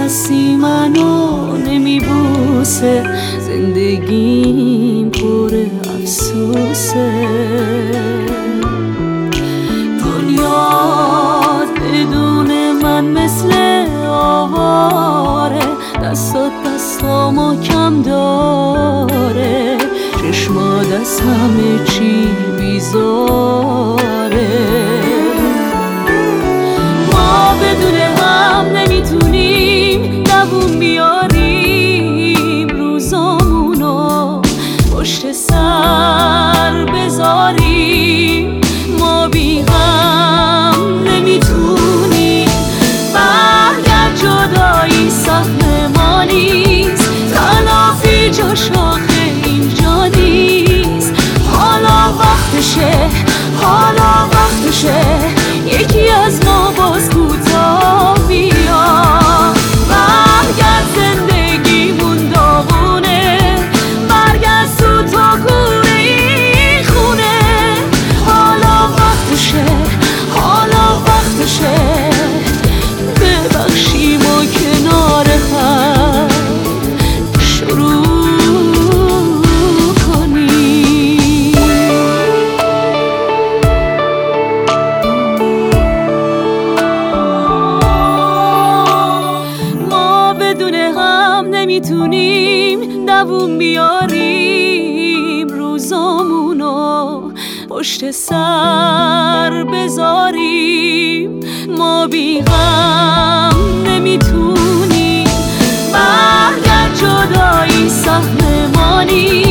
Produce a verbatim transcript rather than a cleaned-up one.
کسی منو نمیبوسه، زندگیم پر افسوسه. دنیا بدون من مثل آواره، دستات دستامو کم داره، چشمات از همه چی بیزاره. ما بدون هم نمیتونیم دووم بیاریم، روزامونو پشت سر بذاریم. ما بی هم نمیتونیم، برگرد جدایی سهم ما نیست، تلافی جاش آخه اینجا نیست. حالا وقتشه، حالا وقتشه، یکی از ما باز کوتاه بیا. برگرد زندگیمون داغونه، برگرد تو تا کوره این خونه. حالا وقتشه، حالا وقتشه، ببخشیم و کنار هم شروع کنیم. ما بدون هم نمیتونیم دووم بیاریم، روزامونو پشت سر بذاریم. ما بی غم نمیتونیم، برگرد جدایی سهم ما نیست.